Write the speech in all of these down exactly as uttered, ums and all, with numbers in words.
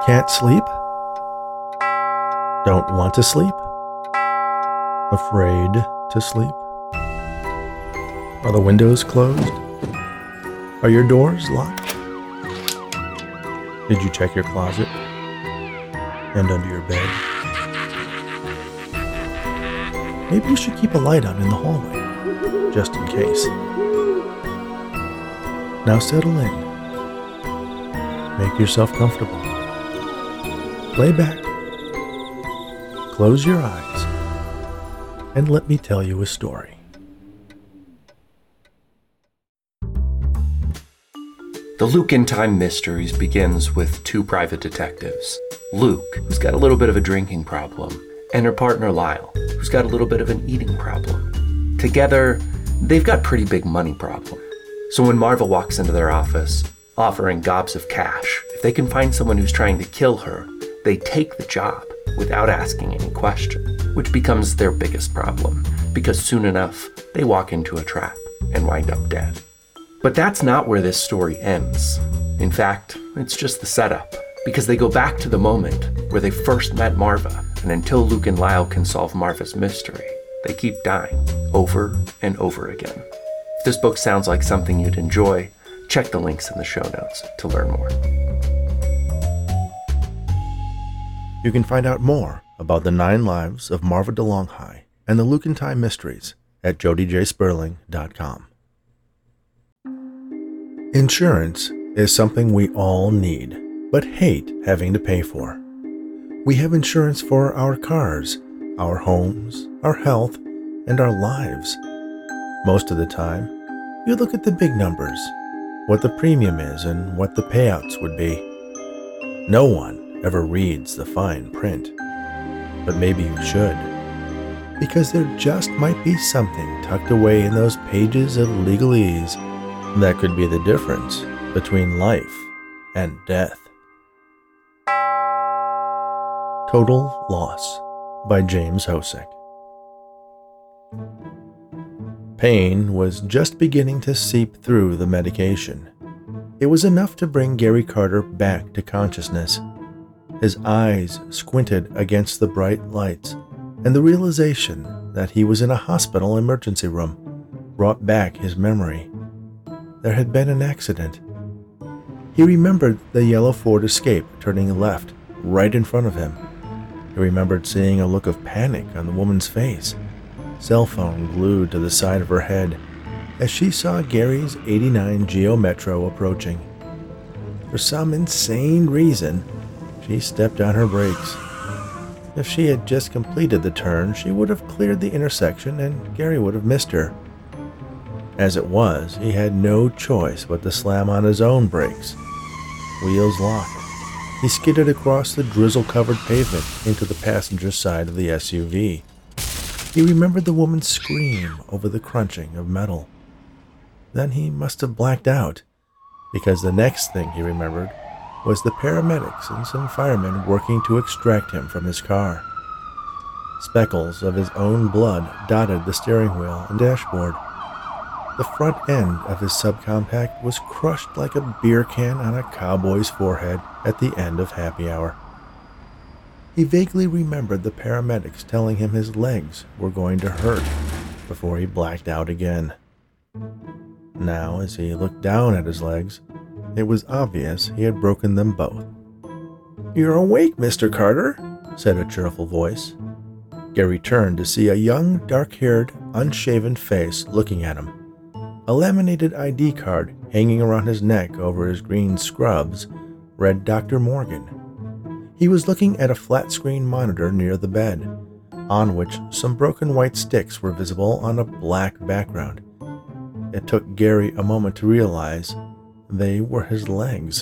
Can't sleep? Don't want to sleep? Afraid to sleep? Are the windows closed? Are your doors locked? Did you check your closet and under your bed? Maybe you should keep a light on in the hallway, just in case. Now settle in. Make yourself comfortable. Lay back. Close your eyes. And let me tell you a story. The Luke in Time Mysteries begins with two private detectives. Luke, who's got a little bit of a drinking problem, and her partner Lyle, who's got a little bit of an eating problem. Together, they've got pretty big money problem. So when Marva walks into their office, offering gobs of cash, if they can find someone who's trying to kill her, they take the job without asking any question, which becomes their biggest problem, because soon enough, they walk into a trap and wind up dead. But that's not where this story ends. In fact, it's just the setup, because they go back to the moment where they first met Marva, and until Luke and Lyle can solve Marva's mystery, they keep dying over and over again. If this book sounds like something you'd enjoy, check the links in the show notes to learn more. You can find out more about the nine lives of Marva DeLonghi and the Luke in Time Mysteries at jody j sperling dot com. Insurance is something we all need, but hate having to pay for. We have insurance for our cars, our homes, our health, and our lives. Most of the time, you look at the big numbers, what the premium is and what the payouts would be. No one ever reads the fine print, but maybe you should, because there just might be something tucked away in those pages of legalese that could be the difference between life and death. Total Loss by James Hosek. Pain was just beginning to seep through the medication. It was enough to bring Gary Carter back to consciousness. His eyes squinted against the bright lights, and the realization that he was in a hospital emergency room brought back his memory. There had been an accident. He remembered the yellow Ford Escape turning left right in front of him. He remembered seeing a look of panic on the woman's face, cell phone glued to the side of her head, as she saw Gary's eighty-nine Geo Metro approaching. For some insane reason, she stepped on her brakes. If she had just completed the turn, she would have cleared the intersection and Gary would have missed her. As it was, he had no choice but to slam on his own brakes. Wheels locked. He skidded across the drizzle-covered pavement into the passenger side of the S U V. He remembered the woman's scream over the crunching of metal. Then he must have blacked out, because the next thing he remembered was the paramedics and some firemen working to extract him from his car. Speckles of his own blood dotted the steering wheel and dashboard. The front end of his subcompact was crushed like a beer can on a cowboy's forehead at the end of happy hour. He vaguely remembered the paramedics telling him his legs were going to hurt before he blacked out again. Now, as he looked down at his legs, it was obvious he had broken them both. "You're awake, Mister Carter," said a cheerful voice. Gary turned to see a young, dark-haired, unshaven face looking at him. A laminated I D card hanging around his neck over his green scrubs read Doctor Morgan. He was looking at a flat-screen monitor near the bed, on which some broken white sticks were visible on a black background. It took Gary a moment to realize they were his legs.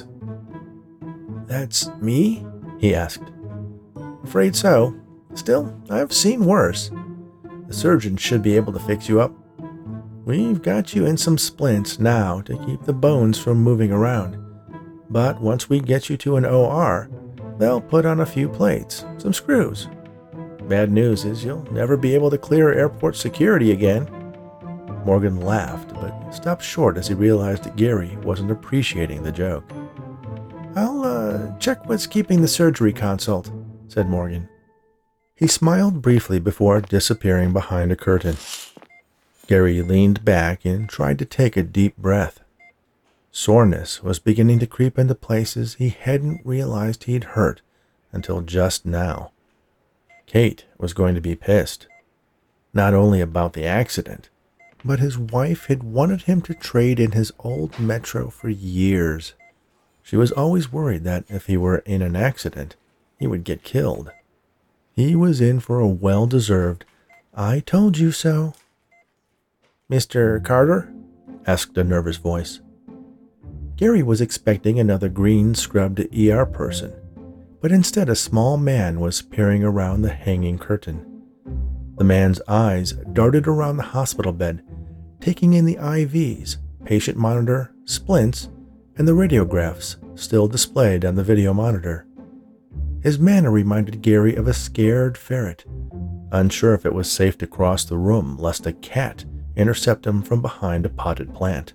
"That's me?" he asked. "Afraid so. Still, I've seen worse. The surgeon should be able to fix you up. We've got you in some splints now to keep the bones from moving around. But once we get you to an O R, they'll put on a few plates, some screws. Bad news is you'll never be able to clear airport security again." Morgan laughed, but stopped short as he realized that Gary wasn't appreciating the joke. "I'll, uh, check what's keeping the surgery consult," said Morgan. He smiled briefly before disappearing behind a curtain. Gary leaned back and tried to take a deep breath. Soreness was beginning to creep into places he hadn't realized he'd hurt until just now. Kate was going to be pissed, not only about the accident, but his wife had wanted him to trade in his old Metro for years. She was always worried that if he were in an accident, he would get killed. He was in for a well-deserved "I told you so." "Mister Carter?" asked a nervous voice. Gary was expecting another green-scrubbed E R person, but instead a small man was peering around the hanging curtain. The man's eyes darted around the hospital bed, taking in the I Vs, patient monitor, splints, and the radiographs still displayed on the video monitor. His manner reminded Gary of a scared ferret, unsure if it was safe to cross the room lest a cat intercept him from behind a potted plant.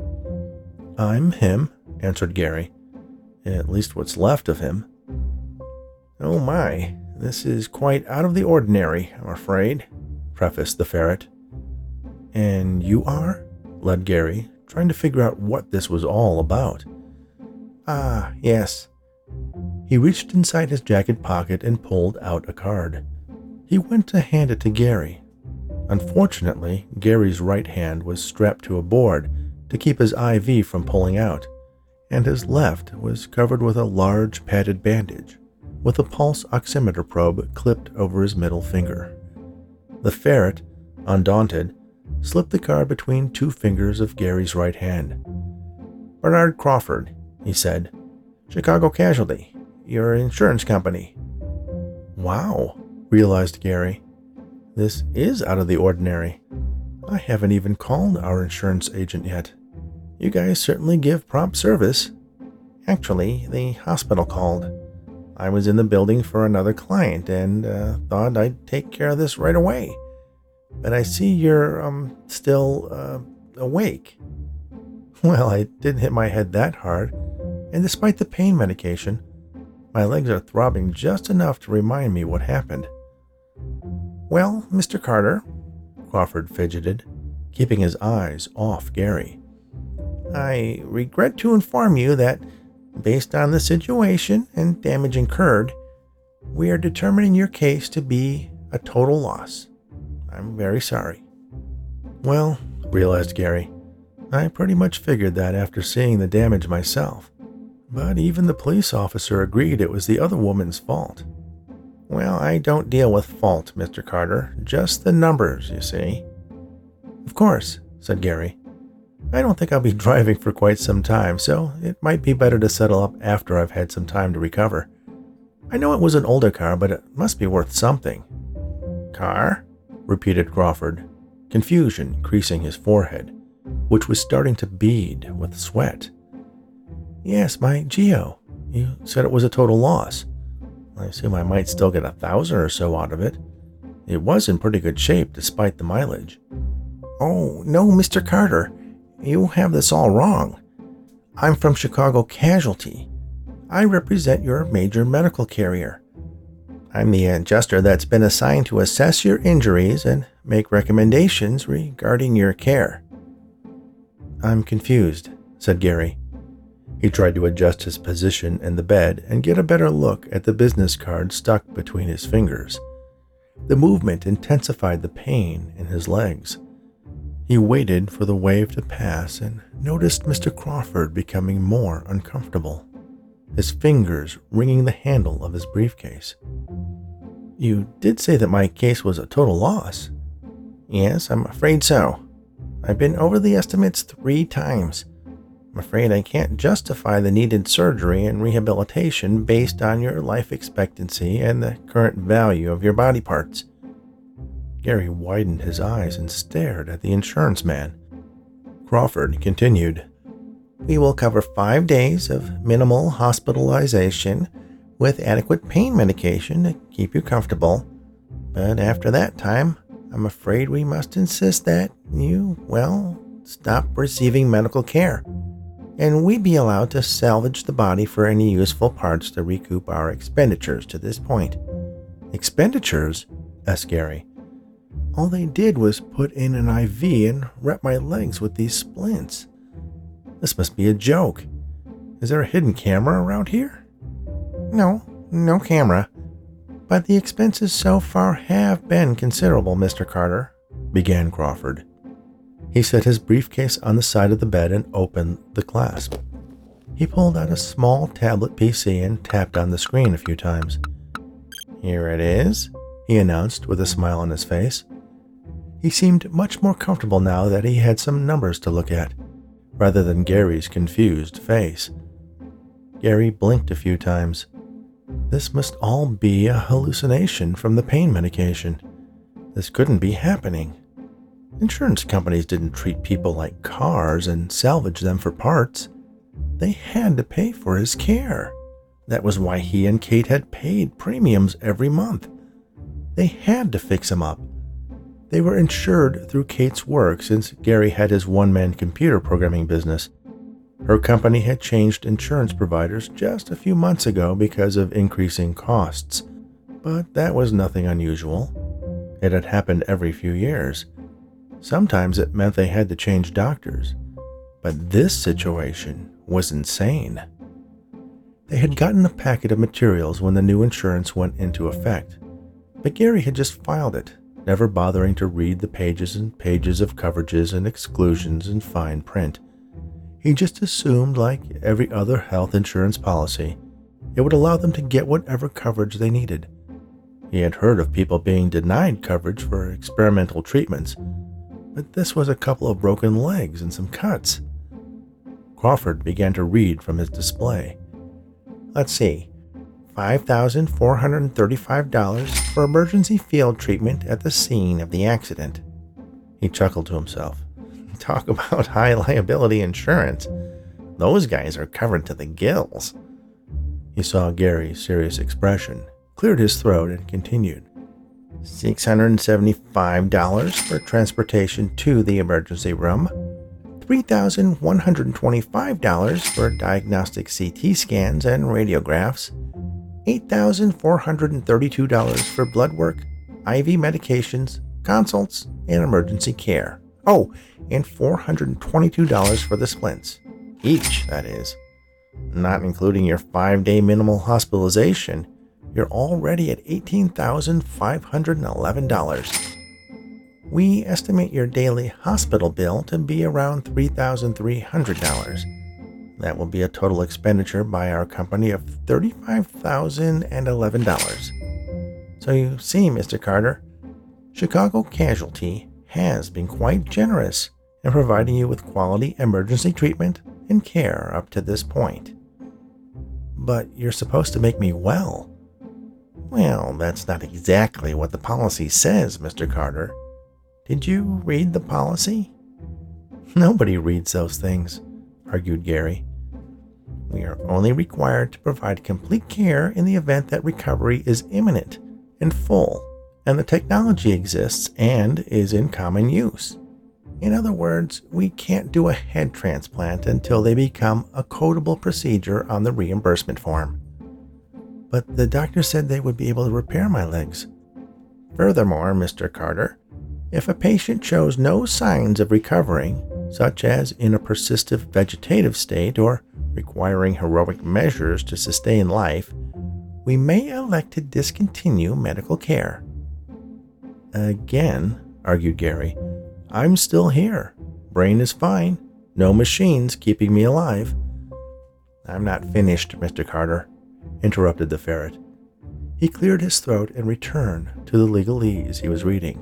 "I'm him," answered Gary. "At least what's left of him." "Oh my, this is quite out of the ordinary, I'm afraid," prefaced the ferret. "And you are?" led Gary, trying to figure out what this was all about. "Ah, yes." He reached inside his jacket pocket and pulled out a card. He went to hand it to Gary. Unfortunately, Gary's right hand was strapped to a board to keep his I V from pulling out, and his left was covered with a large padded bandage, with a pulse oximeter probe clipped over his middle finger. The ferret, undaunted, slipped the card between two fingers of Gary's right hand. "Bernard Crawford," he said. "Chicago Casualty, your insurance company." "Wow," realized Gary. "This is out of the ordinary. I haven't even called our insurance agent yet. You guys certainly give prompt service." "Actually, the hospital called. I was in the building for another client and uh, thought I'd take care of this right away. But I see you're, um, still, uh, awake." "Well, I didn't hit my head that hard, and despite the pain medication, my legs are throbbing just enough to remind me what happened." "Well, Mister Carter," Crawford fidgeted, keeping his eyes off Gary, "I regret to inform you that, based on the situation and damage incurred, we are determining your case to be a total loss. I'm very sorry." "Well," realized Gary, "I pretty much figured that after seeing the damage myself. But even the police officer agreed it was the other woman's fault." "Well, I don't deal with fault, Mister Carter, just the numbers, you see." "Of course," said Gary. "I don't think I'll be driving for quite some time, so it might be better to settle up after I've had some time to recover. I know it was an older car, but it must be worth something." "Car?" repeated Crawford, confusion creasing his forehead, which was starting to bead with sweat. "Yes, my Geo. You said it was a total loss. I assume I might still get a thousand or so out of it. It was in pretty good shape despite the mileage." "Oh, no, Mister Carter. You have this all wrong. I'm from Chicago Casualty. I represent your major medical carrier. I'm the adjuster that's been assigned to assess your injuries and make recommendations regarding your care." "I'm confused," said Gary. He tried to adjust his position in the bed and get a better look at the business card stuck between his fingers. The movement intensified the pain in his legs. He waited for the wave to pass and noticed Mister Crawford becoming more uncomfortable, his fingers wringing the handle of his briefcase. "You did say that my case was a total loss." "Yes, I'm afraid so. I've been over the estimates three times. I'm afraid I can't justify the needed surgery and rehabilitation based on your life expectancy and the current value of your body parts." Gary widened his eyes and stared at the insurance man. Crawford continued, "We will cover five days of minimal hospitalization with adequate pain medication to keep you comfortable. But after that time, I'm afraid we must insist that you, well, stop receiving medical care. and we'd be allowed to salvage the body for any useful parts to recoup our expenditures to this point." "Expenditures?" asked Gary. "All they did was put in an I V and wrap my legs with these splints. This must be a joke. Is there a hidden camera around here?" "No, no camera. But the expenses so far have been considerable, Mister Carter," began Crawford. He set his briefcase on the side of the bed and opened the clasp. He pulled out a small tablet P C and tapped on the screen a few times. "Here it is," he announced with a smile on his face. He seemed much more comfortable now that he had some numbers to look at, rather than Gary's confused face. Gary blinked a few times. This must all be a hallucination from the pain medication. This couldn't be happening. Insurance companies didn't treat people like cars and salvage them for parts. They had to pay for his care. That was why he and Kate had paid premiums every month. They had to fix him up. They were insured through Kate's work since Gary had his one-man computer programming business. Her company had changed insurance providers just a few months ago because of increasing costs, but that was nothing unusual. It had happened every few years. Sometimes it meant they had to change doctors, but this situation was insane. They had gotten a packet of materials when the new insurance went into effect, but Gary had just filed it, never bothering to read the pages and pages of coverages and exclusions in fine print. He just assumed, like every other health insurance policy, it would allow them to get whatever coverage they needed. He had heard of people being denied coverage for experimental treatments, but this was a couple of broken legs and some cuts. Crawford began to read from his display. "Let's see. five thousand four hundred thirty-five dollars for emergency field treatment at the scene of the accident." He chuckled to himself. Talk about high liability insurance. Those guys are covered to the gills. He saw Gary's serious expression, cleared his throat, and continued. six hundred seventy-five dollars for transportation to the emergency room. three thousand one hundred twenty-five dollars for diagnostic C T scans and radiographs. eight thousand four hundred thirty-two dollars for blood work, I V medications, consults, and emergency care. Oh, and four hundred twenty-two dollars for the splints. Each, that is. Not including your five-day minimal hospitalization, you're already at eighteen thousand five hundred eleven dollars. We estimate your daily hospital bill to be around three thousand three hundred dollars. That will be a total expenditure by our company of thirty-five thousand eleven dollars. So you see, Mister Carter, Chicago Casualty has been quite generous in providing you with quality emergency treatment and care up to this point. But you're supposed to make me well. Well, that's not exactly what the policy says, Mister Carter. Did you read the policy? Nobody reads those things, argued Gary. We are only required to provide complete care in the event that recovery is imminent and full, and the technology exists and is in common use. In other words, we can't do a head transplant until they become a codable procedure on the reimbursement form. But the doctor said they would be able to repair my legs. Furthermore, Mister Carter, if a patient shows no signs of recovering, such as in a persistent vegetative state or requiring heroic measures to sustain life, we may elect to discontinue medical care. Again, argued Gary, I'm still here. Brain is fine. No machines keeping me alive. I'm not finished, Mister Carter, interrupted the ferret. He cleared his throat and returned to the legalese he was reading.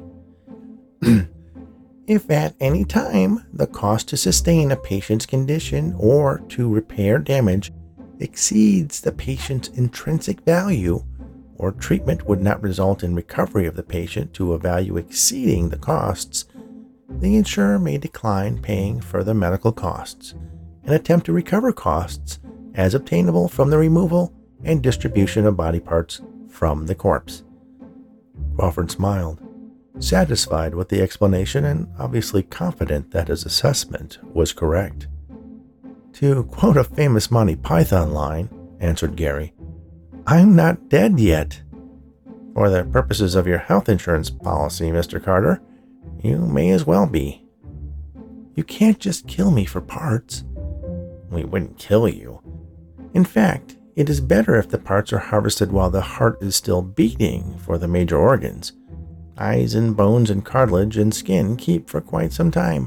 If at any time the cost to sustain a patient's condition or to repair damage exceeds the patient's intrinsic value, or treatment would not result in recovery of the patient to a value exceeding the costs, the insurer may decline paying further medical costs and attempt to recover costs as obtainable from the removal and distribution of body parts from the corpse. Crawford smiled, satisfied with the explanation and obviously confident that his assessment was correct. To quote a famous Monty Python line, answered Gary, "I'm not dead yet." For the purposes of your health insurance policy, Mister Carter, you may as well be. You can't just kill me for parts. We wouldn't kill you. In fact, it is better if the parts are harvested while the heart is still beating for the major organs. Eyes and bones and cartilage and skin keep for quite some time.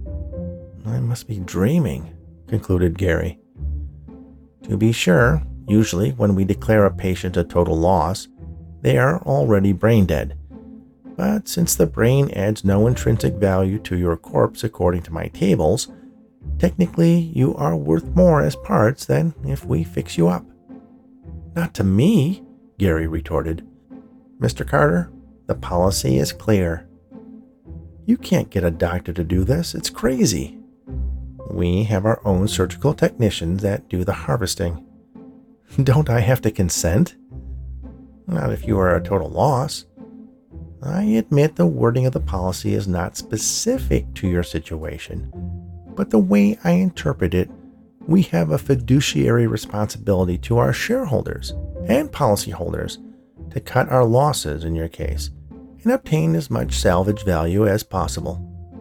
I must be dreaming, concluded Gary. To be sure, usually when we declare a patient a total loss, they are already brain dead. But since the brain adds no intrinsic value to your corpse according to my tables, technically you are worth more as parts than if we fix you up. Not to me, Gary retorted. Mister Carter, the policy is clear. You can't get a doctor to do this. It's crazy. We have our own surgical technicians that do the harvesting. Don't I have to consent? Not if you are a total loss. I admit the wording of the policy is not specific to your situation, but the way I interpret it, we have a fiduciary responsibility to our shareholders and policyholders to cut our losses in your case and obtain as much salvage value as possible.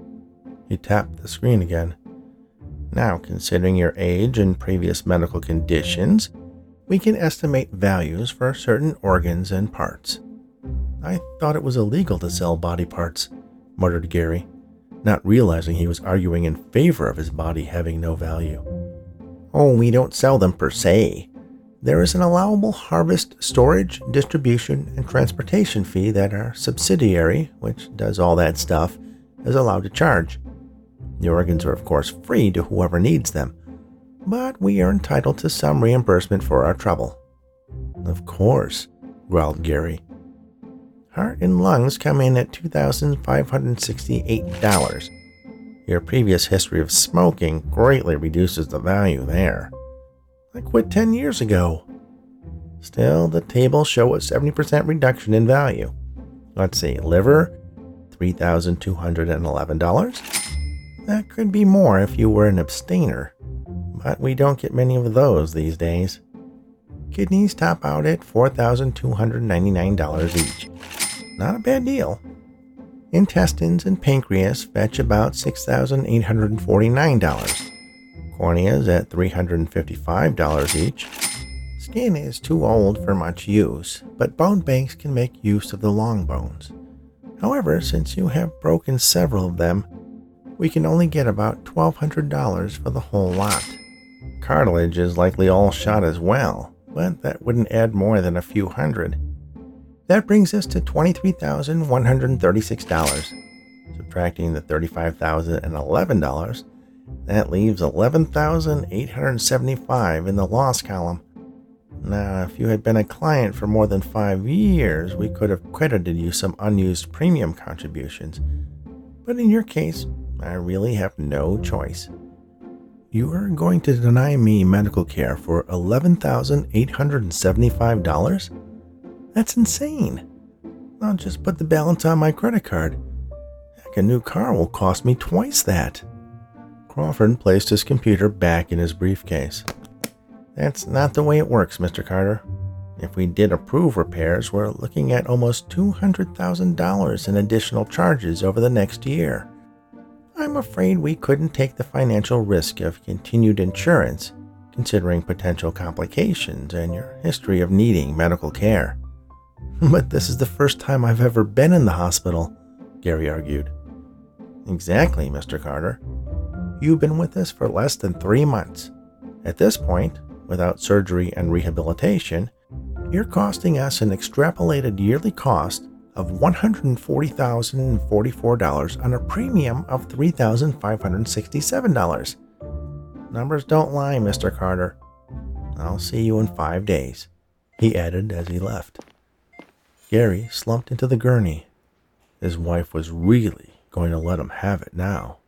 He tapped the screen again. Now, considering your age and previous medical conditions, we can estimate values for certain organs and parts. I thought it was illegal to sell body parts, muttered Gary, not realizing he was arguing in favor of his body having no value. Oh, we don't sell them per se. There is an allowable harvest, storage, distribution, and transportation fee that our subsidiary, which does all that stuff, is allowed to charge. The organs are of course free to whoever needs them, but we are entitled to some reimbursement for our trouble. Of course, growled Gary. Heart and lungs come in at two thousand five hundred sixty-eight dollars. Your previous history of smoking greatly reduces the value there. I quit ten years ago. Still, the tables show a seventy percent reduction in value. Let's see, liver, three thousand two hundred eleven dollars. That could be more if you were an abstainer, but we don't get many of those these days. Kidneys top out at four thousand two hundred ninety-nine dollars each. Not a bad deal. Intestines and pancreas fetch about six thousand eight hundred forty-nine dollars. Corneas at three hundred fifty-five dollars each. Skin is too old for much use, but bone banks can make use of the long bones. However, since you have broken several of them, we can only get about twelve hundred dollars for the whole lot. Cartilage is likely all shot as well, but that wouldn't add more than a few hundred. That brings us to twenty-three thousand one hundred thirty-six dollars. Subtracting the thirty-five thousand eleven dollars, that leaves eleven thousand eight hundred seventy-five dollars in the loss column. Now, if you had been a client for more than five years, we could have credited you some unused premium contributions. But in your case, I really have no choice. You are going to deny me medical care for eleven thousand eight hundred seventy-five dollars? That's insane. I'll just put the balance on my credit card. Heck, a new car will cost me twice that. Crawford placed his computer back in his briefcase. That's not the way it works, Mister Carter. If we did approve repairs, we're looking at almost two hundred thousand dollars in additional charges over the next year. I'm afraid we couldn't take the financial risk of continued insurance, considering potential complications and your history of needing medical care. But this is the first time I've ever been in the hospital, Gary argued. Exactly, Mister Carter. You've been with us for less than three months. At this point, without surgery and rehabilitation, you're costing us an extrapolated yearly cost of one hundred forty thousand forty-four dollars on a premium of three thousand five hundred sixty-seven dollars. Numbers don't lie, Mister Carter. I'll see you in five days, he added as he left. Gary slumped into the gurney. His wife was really going to let him have it now.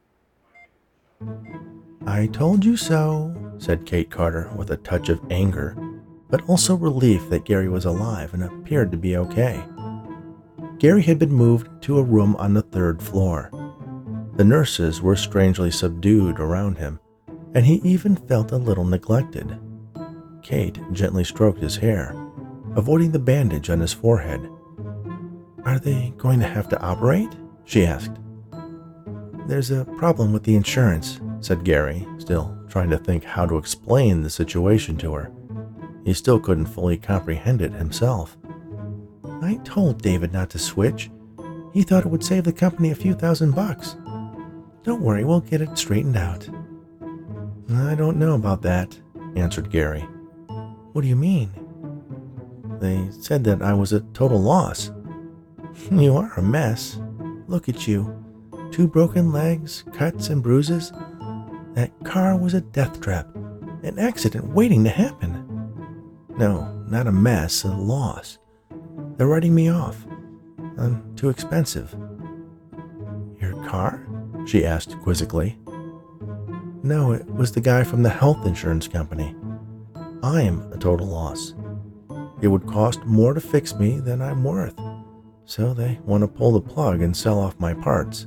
I told you so, said Kate Carter with a touch of anger, but also relief that Gary was alive and appeared to be okay. Gary had been moved to a room on the third floor. The nurses were strangely subdued around him, and he even felt a little neglected. Kate gently stroked his hair, avoiding the bandage on his forehead. "Are they going to have to operate?" she asked. "There's a problem with the insurance," said Gary, still trying to think how to explain the situation to her. He still couldn't fully comprehend it himself. "I told David not to switch. He thought it would save the company a few thousand bucks. Don't worry, we'll get it straightened out." "I don't know about that," answered Gary. "What do you mean?" "They said that I was a total loss." "You are a mess. Look at you. Two broken legs, cuts and bruises. That car was a death trap, an accident waiting to happen." "No, not a mess, a loss. They're writing me off. I'm too expensive." "Your car?" she asked quizzically. "No, it was the guy from the health insurance company. I'm a total loss. It would cost more to fix me than I'm worth, so they want to pull the plug and sell off my parts."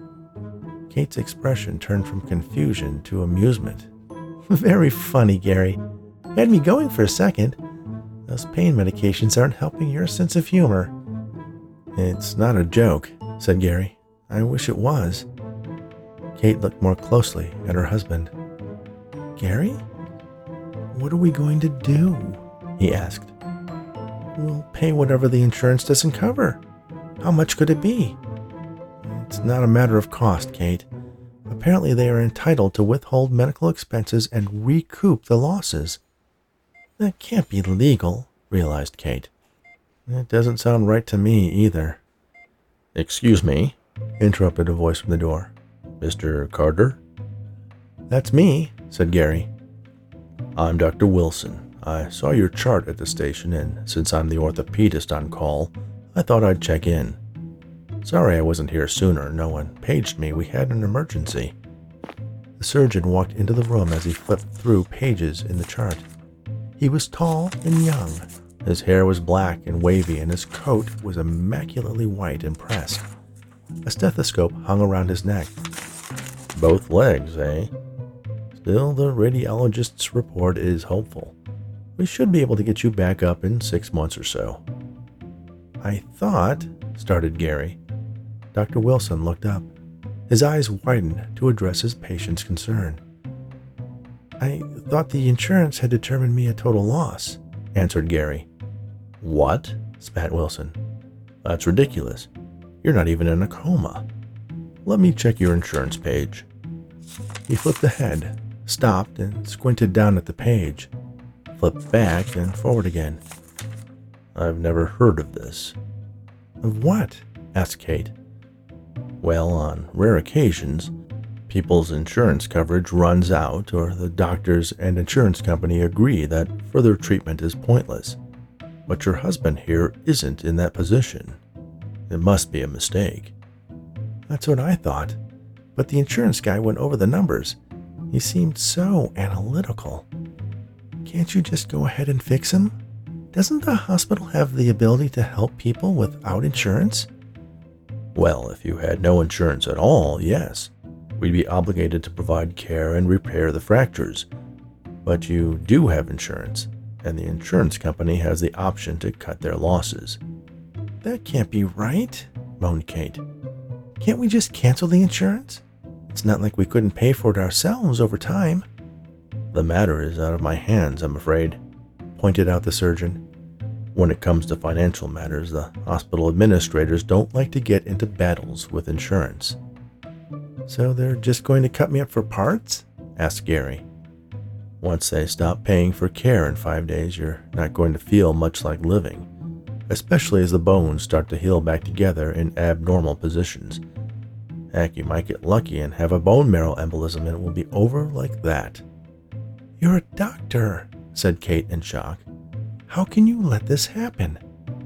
Kate's expression turned from confusion to amusement. "Very funny, Gary. Had me going for a second. Those pain medications aren't helping your sense of humor." "It's not a joke," said Gary. "I wish it was." Kate looked more closely at her husband. "Gary? What are we going to do?" he asked. "We'll pay whatever the insurance doesn't cover. How much could it be?" "It's not a matter of cost, Kate. Apparently they are entitled to withhold medical expenses and recoup the losses." "That can't be legal," realized Kate. "It doesn't sound right to me either." "Excuse me," interrupted a voice from the door. "Mister Carter?" "That's me," said Gary. "I'm Doctor Wilson. I saw your chart at the station, and since I'm the orthopedist on call, I thought I'd check in. Sorry I wasn't here sooner. No one paged me. We had an emergency." The surgeon walked into the room as he flipped through pages in the chart. He was tall and young. His hair was black and wavy, and his coat was immaculately white and pressed. A stethoscope hung around his neck. "Both legs, eh? Still, the radiologist's report is hopeful. We should be able to get you back up in six months or so." "I thought," started Gary. Doctor Wilson looked up. His eyes widened to address his patient's concern. "I thought the insurance had determined me a total loss," answered Gary. "What?" spat Wilson. "That's ridiculous. You're not even in a coma. Let me check your insurance page." He flipped ahead, stopped, and squinted down at the page, flipped back and forward again. "I've never heard of this." "Of what?" asked Kate. "Well, on rare occasions, people's insurance coverage runs out, or the doctors and insurance company agree that further treatment is pointless. But your husband here isn't in that position. It must be a mistake." "That's what I thought. But the insurance guy went over the numbers. He seemed so analytical." "Can't you just go ahead and fix him? Doesn't the hospital have the ability to help people without insurance?" "Well, if you had no insurance at all, yes. We'd be obligated to provide care and repair the fractures. But you do have insurance, and the insurance company has the option to cut their losses." "That can't be right," moaned Kate. "Can't we just cancel the insurance? It's not like we couldn't pay for it ourselves over time." "The matter is out of my hands, I'm afraid," pointed out the surgeon. "When it comes to financial matters, the hospital administrators don't like to get into battles with insurance." "So they're just going to cut me up for parts?" asked Gary. "Once they stop paying for care in five days, you're not going to feel much like living, especially as the bones start to heal back together in abnormal positions. Heck, you might get lucky and have a bone marrow embolism and it will be over like that." "You're a doctor," said Kate in shock. "How can you let this happen?"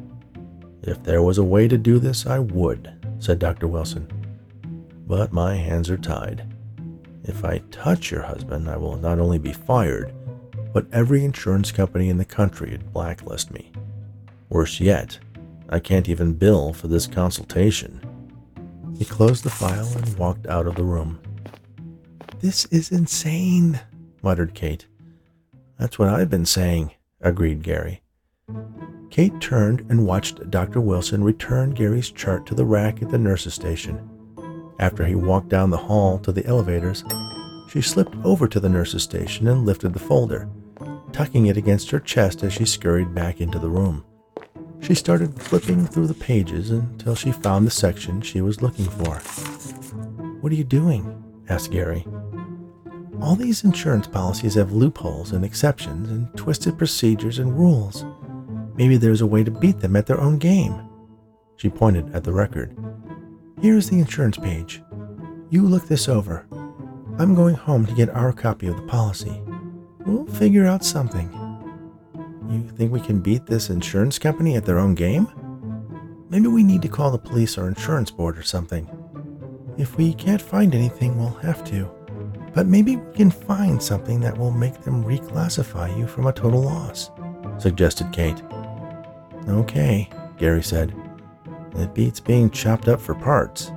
"If there was a way to do this, I would," said Doctor Wilson. "But my hands are tied. If I touch your husband, I will not only be fired, but every insurance company in the country would blacklist me. Worse yet, I can't even bill for this consultation." He closed the file and walked out of the room. This is insane, muttered Kate. That's what I've been saying, agreed Gary. Kate turned and watched Doctor Wilson return Gary's chart to the rack at the nurse's station. After he walked down the hall to the elevators, she slipped over to the nurse's station and lifted the folder, tucking it against her chest as she scurried back into the room. She started flipping through the pages until she found the section she was looking for. "What are you doing?" asked Gary. "All these insurance policies have loopholes and exceptions and twisted procedures and rules. Maybe there's a way to beat them at their own game." She pointed at the record. "Here's the insurance page. You look this over. I'm going home to get our copy of the policy. We'll figure out something." "You think we can beat this insurance company at their own game?" "Maybe we need to call the police or insurance board or something. If we can't find anything, we'll have to. But maybe we can find something that will make them reclassify you from a total loss," suggested Kate. "Okay," Gary said. "It beats being chopped up for parts."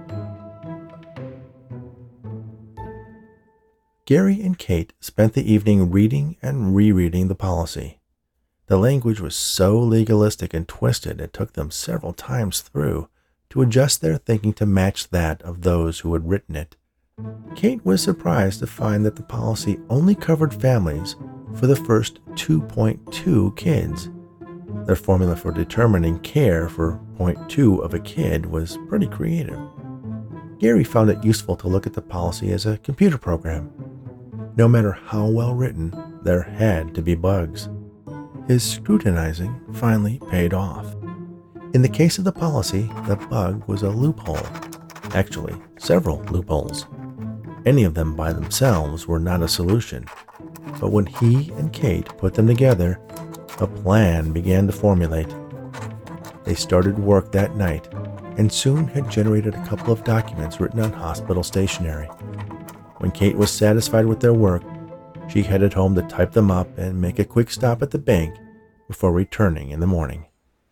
Gary and Kate spent the evening reading and rereading the policy. The language was so legalistic and twisted it took them several times through to adjust their thinking to match that of those who had written it. Kate was surprised to find that the policy only covered families for the first two point two kids. Their formula for determining care for zero point two of a kid was pretty creative. Gary found it useful to look at the policy as a computer program. No matter how well written, there had to be bugs. His scrutinizing finally paid off. In the case of the policy, the bug was a loophole. Actually, several loopholes. Any of them by themselves were not a solution. But when he and Kate put them together, a plan began to formulate. They started work that night and soon had generated a couple of documents written on hospital stationery. When Kate was satisfied with their work, she headed home to type them up and make a quick stop at the bank before returning in the morning.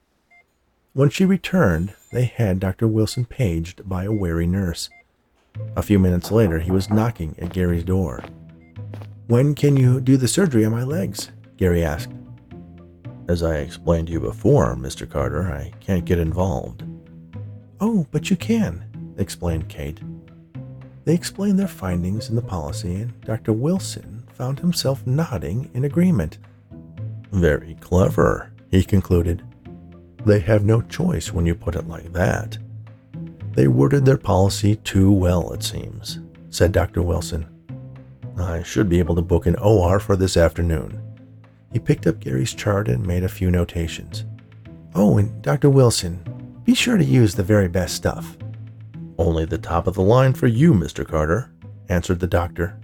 When she returned, they had Doctor Wilson paged by a wary nurse. A few minutes later, he was knocking at Gary's door. "When can you do the surgery on my legs?" Gary asked. "As I explained to you before, Mister Carter, I can't get involved." "Oh, but you can," explained Kate. They explained their findings in the policy, and Doctor Wilson found himself nodding in agreement. "Very clever," he concluded. "They have no choice when you put it like that." "They worded their policy too well, it seems," said Doctor Wilson. "I should be able to book an O R for this afternoon." He picked up Gary's chart and made a few notations. "Oh, and Doctor Wilson, be sure to use the very best stuff." "Only the top of the line for you, Mister Carter," answered the doctor.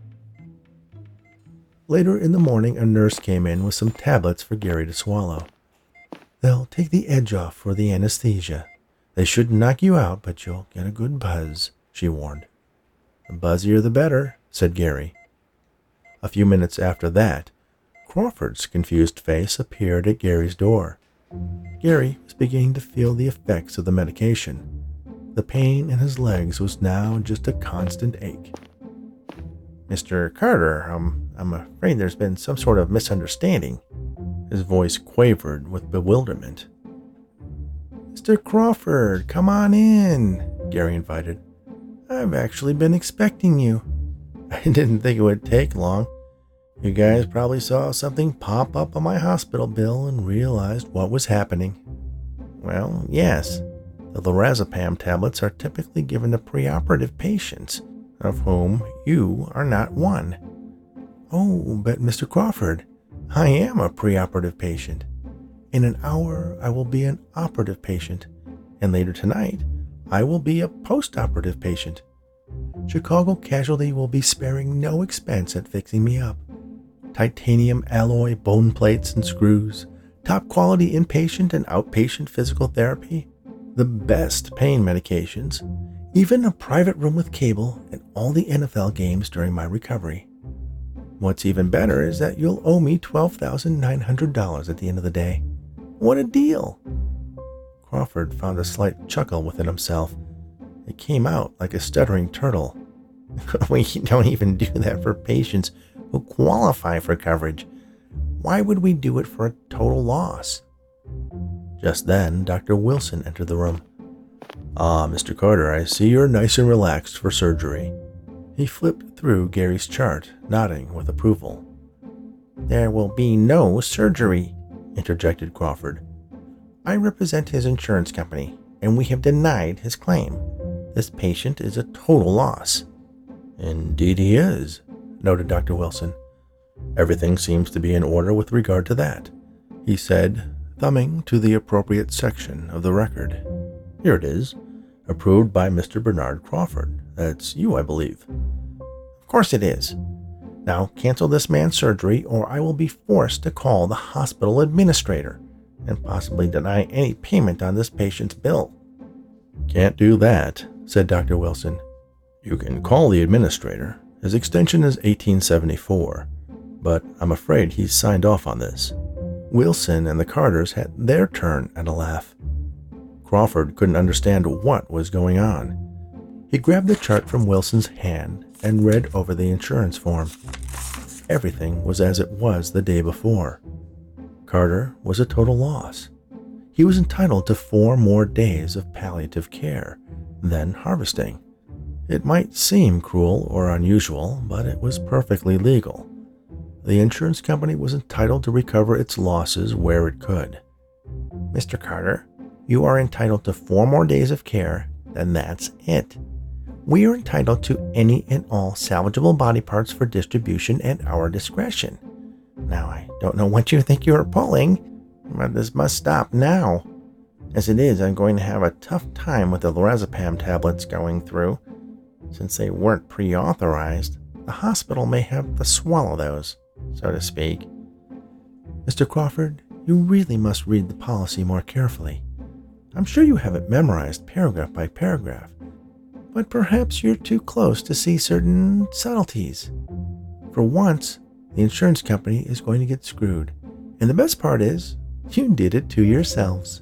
Later in the morning, a nurse came in with some tablets for Gary to swallow. "They'll take the edge off for the anesthesia. They should knock you out, but you'll get a good buzz," she warned. "The buzzier the better," said Gary. A few minutes after that, Crawford's confused face appeared at Gary's door. Gary was beginning to feel the effects of the medication. The pain in his legs was now just a constant ache. "Mister Carter, um, I'm afraid there's been some sort of misunderstanding." His voice quavered with bewilderment. "Mister Crawford, come on in," Gary invited. "I've actually been expecting you. I didn't think it would take long. You guys probably saw something pop up on my hospital bill and realized what was happening." "Well, yes. The lorazepam tablets are typically given to preoperative patients, of whom you are not one." "Oh, but Mister Crawford, I am a preoperative patient. In an hour, I will be an operative patient, and later tonight, I will be a postoperative patient. Chicago Casualty will be sparing no expense at fixing me up. Titanium alloy bone plates and screws, top quality inpatient and outpatient physical therapy, the best pain medications, even a private room with cable, and all the N F L games during my recovery. What's even better is that you'll owe me twelve thousand nine hundred dollars at the end of the day. What a deal!" Crawford found a slight chuckle within himself. It came out like a stuttering turtle. We don't even do that for patients who qualify for coverage. Why would we do it for a total loss? Just then, Doctor Wilson entered the room. Ah, Mister Carter, I see you're nice and relaxed for surgery. He flipped through Gary's chart, nodding with approval. There will be no surgery, interjected Crawford. I represent his insurance company, and we have denied his claim. This patient is a total loss. Indeed he is, noted Doctor Wilson. Everything seems to be in order with regard to that, he said, thumbing to the appropriate section of the record. Here it is, approved by Mister Bernard Crawford. That's you, I believe. Of course it is. Now cancel this man's surgery, or I will be forced to call the hospital administrator and possibly deny any payment on this patient's bill. Can't do that, said Doctor Wilson. You can call the administrator. His extension is eighteen seventy-four, but I'm afraid he's signed off on this. Wilson and the Carters had their turn at a laugh. Crawford couldn't understand what was going on. He grabbed the chart from Wilson's hand and read over the insurance form. Everything was as it was the day before. Carter was a total loss. He was entitled to four more days of palliative care, then harvesting. It might seem cruel or unusual, but it was perfectly legal. The insurance company was entitled to recover its losses where it could. Mister Carter, you are entitled to four more days of care, then that's it. We are entitled to any and all salvageable body parts for distribution at our discretion. Now, I don't know what you think you are pulling, but this must stop now. As it is, I'm going to have a tough time with the lorazepam tablets going through. Since they weren't pre-authorized, the hospital may have to swallow those, so to speak. Mister Crawford, you really must read the policy more carefully. I'm sure you have it memorized paragraph by paragraph, but perhaps you're too close to see certain subtleties. For once, the insurance company is going to get screwed, and the best part is, you did it to yourselves.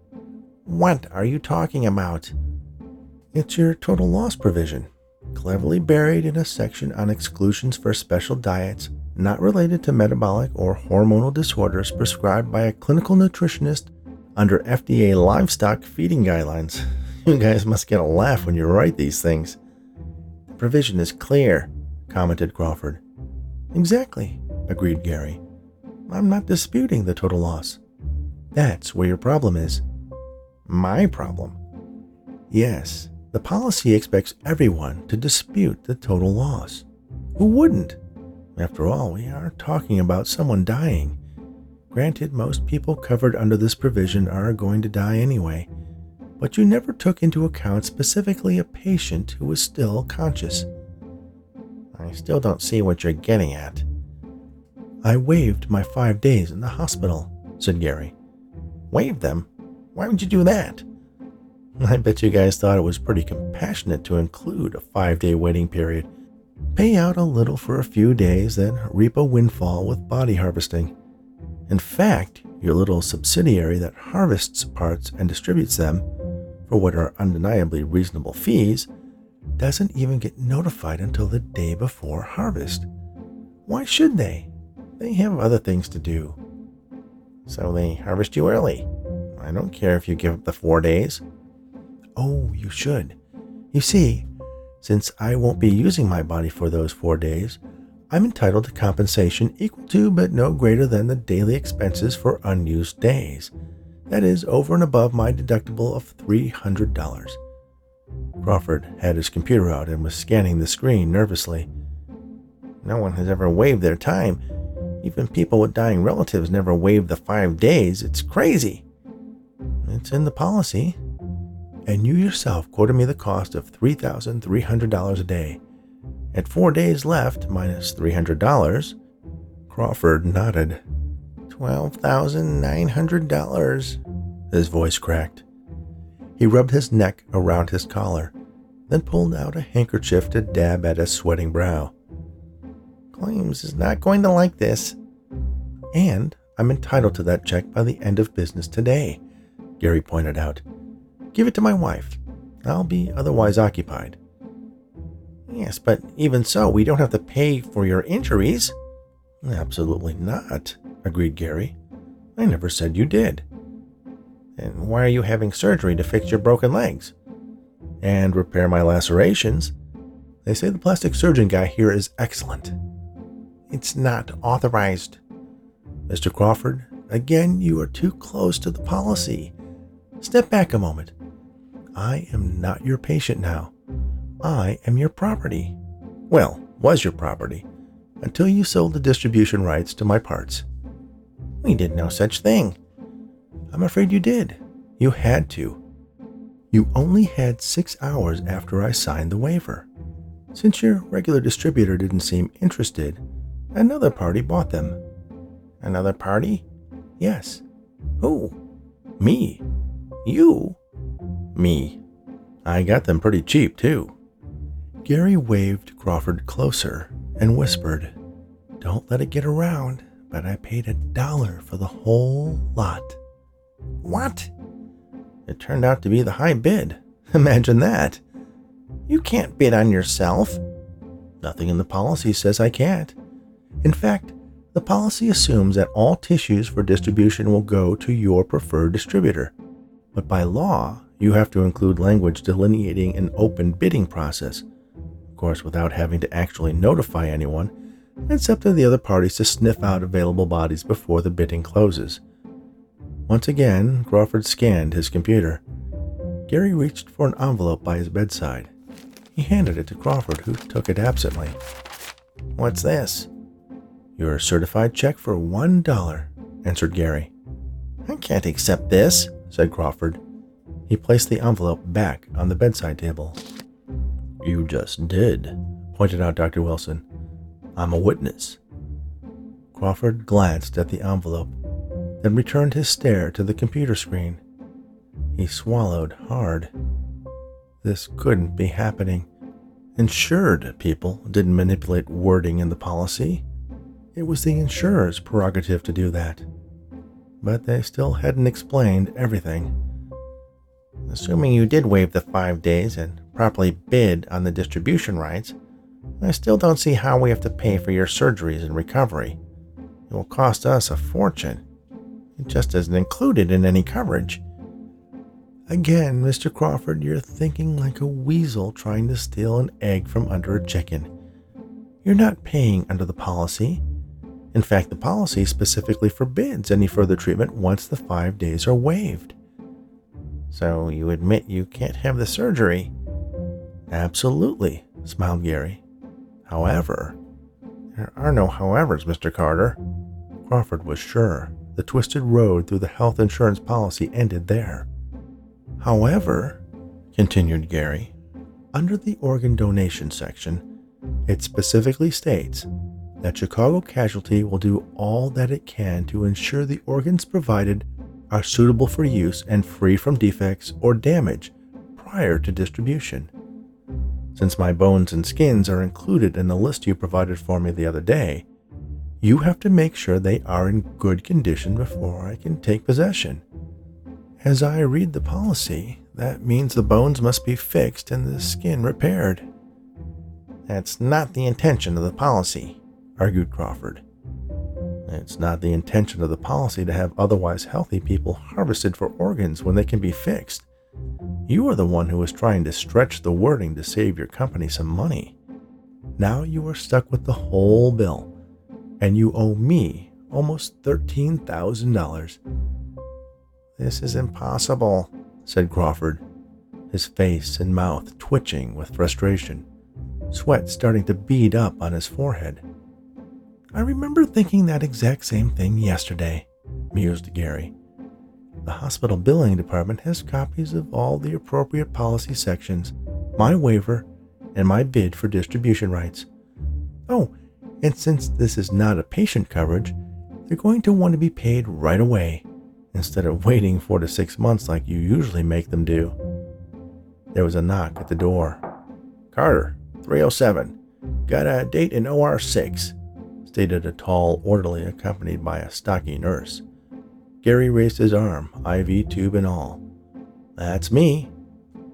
What are you talking about? It's your total loss provision, cleverly buried in a section on exclusions for special diets not related to metabolic or hormonal disorders prescribed by a clinical nutritionist under F D A livestock feeding guidelines. You guys must get a laugh when you write these things. The provision is clear, commented Crawford. Exactly, agreed Gary. I'm not disputing the total loss. That's where your problem is. My problem? Yes, the policy expects everyone to dispute the total loss. Who wouldn't? After all, we are talking about someone dying. Granted, most people covered under this provision are going to die anyway, but you never took into account specifically a patient who was still conscious. I still don't see what you're getting at. I waived my five days in the hospital, said Gary. Waived them? Why would you do that? I bet you guys thought it was pretty compassionate to include a five-day waiting period. Pay out a little for a few days, then reap a windfall with body harvesting. In fact, your little subsidiary that harvests parts and distributes them, for what are undeniably reasonable fees, doesn't even get notified until the day before harvest. Why should they? They have other things to do. So they harvest you early. I don't care if you give up the four days. Oh, you should. You see, since I won't be using my body for those four days, I'm entitled to compensation equal to but no greater than the daily expenses for unused days. That is, over and above my deductible of three hundred dollars. Crawford had his computer out and was scanning the screen nervously. No one has ever waived their time. Even people with dying relatives never waive the five days. It's crazy. It's in the policy. And you yourself quoted me the cost of three thousand three hundred dollars a day. At four days left, minus three hundred dollars, Crawford nodded. twelve thousand nine hundred dollars. His voice cracked. He rubbed his neck around his collar, then pulled out a handkerchief to dab at his sweating brow. Claims is not going to like this. And I'm entitled to that check by the end of business today, Gary pointed out. Give it to my wife. I'll be otherwise occupied. Yes, but even so, we don't have to pay for your injuries. Absolutely not, agreed Gary. I never said you did. And why are you having surgery to fix your broken legs? And repair my lacerations? They say the plastic surgeon guy here is excellent. It's not authorized. Mister Crawford, again, you are too close to the policy. Step back a moment. I am not your patient now. I am your property. Well, was your property, until you sold the distribution rights to my parts. We did no such thing. I'm afraid you did. You had to. You only had six hours after I signed the waiver. Since your regular distributor didn't seem interested, another party bought them. Another party? Yes. Who? Me. You? Me. I got them pretty cheap, too. Gary waved Crawford closer and whispered, Don't let it get around, but I paid a dollar for the whole lot. What? It turned out to be the high bid. Imagine that. You can't bid on yourself. Nothing in the policy says I can't. In fact, the policy assumes that all tissues for distribution will go to your preferred distributor. But by law, you have to include language delineating an open bidding process, of course without having to actually notify anyone. It's up to the other parties to sniff out available bodies before the bidding closes. Once again, Crawford scanned his computer. Gary reached for an envelope by his bedside. He handed it to Crawford, who took it absently. What's this? Your certified check for one dollar, answered Gary. I can't accept this, said Crawford. He placed the envelope back on the bedside table. You just did, pointed out Doctor Wilson. I'm a witness. Crawford glanced at the envelope, then returned his stare to the computer screen. He swallowed hard. This couldn't be happening. Insured people didn't manipulate wording in the policy. It was the insurer's prerogative to do that. But they still hadn't explained everything. Assuming you did waive the five days and properly bid on the distribution rights, I still don't see how we have to pay for your surgeries and recovery. It will cost us a fortune. It just isn't included in any coverage. Again, Mister Crawford, you're thinking like a weasel trying to steal an egg from under a chicken. You're not paying under the policy. In fact, the policy specifically forbids any further treatment once the five days are waived. So you admit you can't have the surgery? Absolutely, smiled Gary. However, there are no howevers, Mister Carter. Crawford was sure the twisted road through the health insurance policy ended there. However, continued Gary, under the organ donation section, it specifically states that Chicago Casualty will do all that it can to ensure the organs provided are suitable for use and free from defects or damage prior to distribution. Since my bones and skins are included in the list you provided for me the other day, you have to make sure they are in good condition before I can take possession. As I read the policy, that means the bones must be fixed and the skin repaired. That's not the intention of the policy, argued Crawford. It's not the intention of the policy to have otherwise healthy people harvested for organs when they can be fixed. You are the one who is trying to stretch the wording to save your company some money. Now you are stuck with the whole bill, and you owe me almost thirteen thousand dollars. This is impossible, said Crawford, his face and mouth twitching with frustration, sweat starting to bead up on his forehead. I remember thinking that exact same thing yesterday, mused Gary. The hospital billing department has copies of all the appropriate policy sections, my waiver, and my bid for distribution rights. Oh, and since this is not a patient coverage, they're going to want to be paid right away, instead of waiting four to six months like you usually make them do. There was a knock at the door. Carter, three oh seven. Got a date in O R six, stated a tall orderly accompanied by a stocky nurse. Gary raised his arm, I V tube and all. That's me.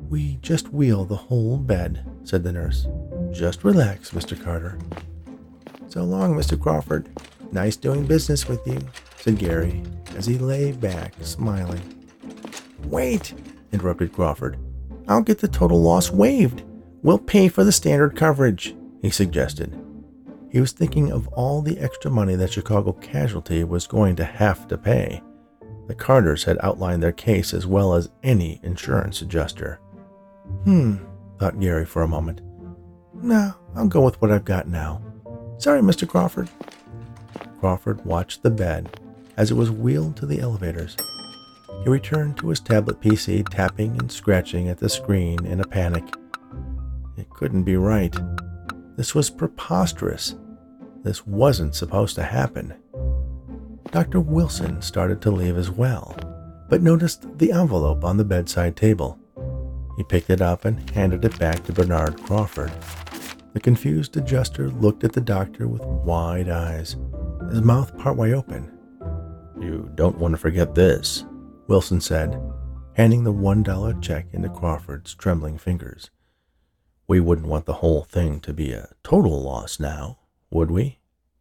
"We just wheel the whole bed," said the nurse. "Just relax, Mister Carter." "So long, Mister Crawford. Nice doing business with you," said Gary as he lay back, smiling. "Wait," interrupted Crawford. "I'll get the total loss waived. We'll pay for the standard coverage," he suggested. He was thinking of all the extra money that Chicago Casualty was going to have to pay. The Carters had outlined their case as well as any insurance adjuster. Hmm, thought Gary for a moment. "No, I'll go with what I've got now. Sorry, Mister Crawford." Crawford watched the bed as it was wheeled to the elevators. He returned to his tablet P C, tapping and scratching at the screen in a panic. It couldn't be right. This was preposterous. This wasn't supposed to happen. Doctor Wilson started to leave as well, but noticed the envelope on the bedside table. He picked it up and handed it back to Bernard Crawford. The confused adjuster looked at the doctor with wide eyes, his mouth partway open. "You don't want to forget this," Wilson said, handing the one dollar check into Crawford's trembling fingers. "We wouldn't want the whole thing to be a total loss now, would we?"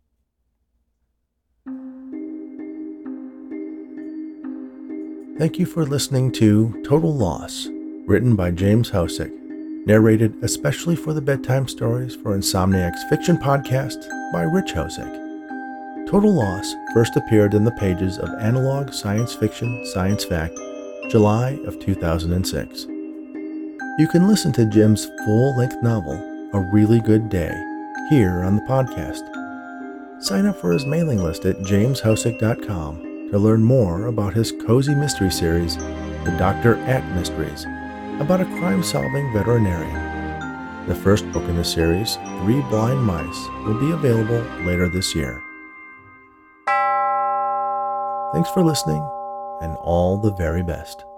Thank you for listening to Total Loss, written by James Hosick, narrated especially for the Bedtime Stories for Insomniac's Fiction Podcast by Rich Hosick. Total Loss first appeared in the pages of Analog Science Fiction Science Fact, July of two thousand six. You can listen to Jim's full-length novel, A Really Good Day, here on the podcast. Sign up for his mailing list at james hosick dot com to learn more about his cozy mystery series, The Doctor At Mysteries, about a crime-solving veterinarian. The first book in the series, Three Blind Mice, will be available later this year. Thanks for listening, and all the very best.